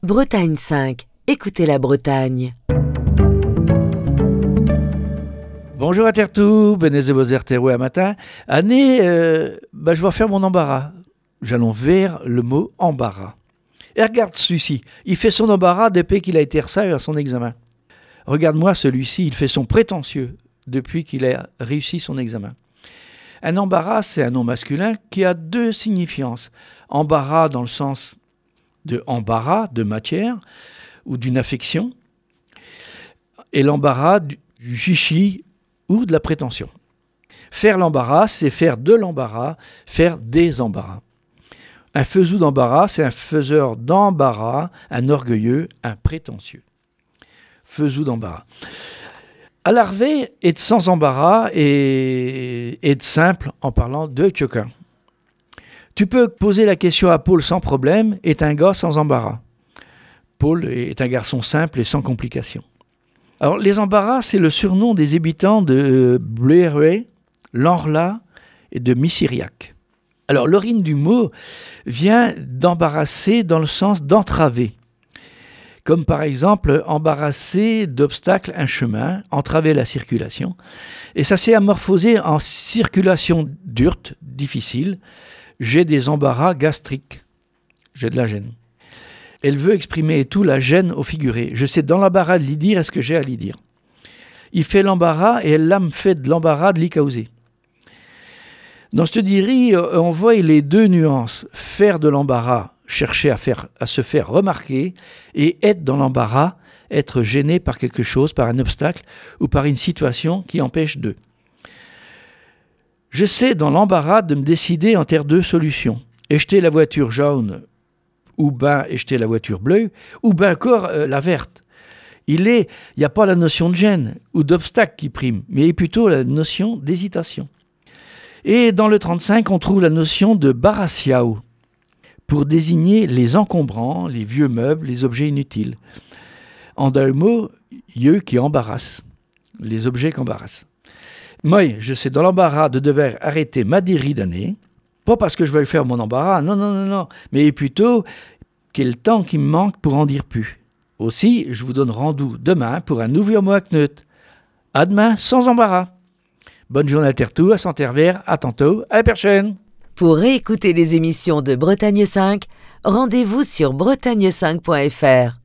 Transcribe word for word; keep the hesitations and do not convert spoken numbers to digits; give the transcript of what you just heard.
Bretagne cinq. Écoutez la Bretagne. Bonjour à Tertou, benez de vos erteroué à matin. Année, euh, bah, je vais faire mon embarras. J'allons vers le mot embarras. Et regarde celui-ci, il fait son embarras depuis qu'il a été reçu à son examen. Regarde-moi celui-ci, il fait son prétentieux depuis qu'il a réussi son examen. Un embarras, c'est un nom masculin qui a deux signifiances. Embarras dans le sens de embarras, de matière, ou d'une affection, et l'embarras du chichi ou de la prétention. Faire l'embarras, c'est faire de l'embarras, faire des embarras. Un faisou d'embarras, c'est un faiseur d'embarras, un orgueilleux, un prétentieux. Faisou d'embarras. À l'arrivée est sans embarras et, et de simple en parlant de quelqu'un. Tu peux poser la question à Paul sans problème, est un gars sans embarras. Paul est un garçon simple et sans complications. Alors, les embarras, c'est le surnom des habitants de Bléré, l'Enrla et de Missiriac. Alors, l'origine du mot vient d'embarrasser dans le sens d'entraver. Comme par exemple, embarrasser d'obstacles un chemin, entraver la circulation. Et ça s'est amorphosé en circulation dure, difficile. J'ai des embarras gastriques. J'ai de la gêne. Elle veut exprimer tout la gêne au figuré. Je sais dans l'embarras de l'y dire est-ce que j'ai à l'y dire. Il fait l'embarras et elle là me fait de l'embarras de l'y causer. Dans ce diri, on voit les deux nuances. Faire de l'embarras, chercher à, faire, à se faire remarquer, et être dans l'embarras, être gêné par quelque chose, par un obstacle ou par une situation qui empêche d'eux. Je sais dans l'embarras de me décider entre deux solutions. Jeter la voiture jaune ou bien jeter la voiture bleue, ou bien encore euh, la verte. Il n'y a pas la notion de gêne ou d'obstacle qui prime, mais plutôt la notion d'hésitation. Et dans le trente-cinq, on trouve la notion de barassiao, pour désigner les encombrants, les vieux meubles, les objets inutiles. En d'un mot, yeux qui embarrassent, les objets qui embarrassent. Moi, je sais dans l'embarras de devoir arrêter ma déri d'année, pas parce que je veuille faire mon embarras, non, non, non, non, mais plutôt quel temps qui me manque pour en dire plus. Aussi, je vous donne rendez-vous demain pour un nouveau mot à Knut. À demain, sans embarras. Bonne journée à Tertou, à Santervers, à tantôt, à la prochaine. Pour réécouter les émissions de Bretagne cinq, rendez-vous sur bretagne cinq point f r.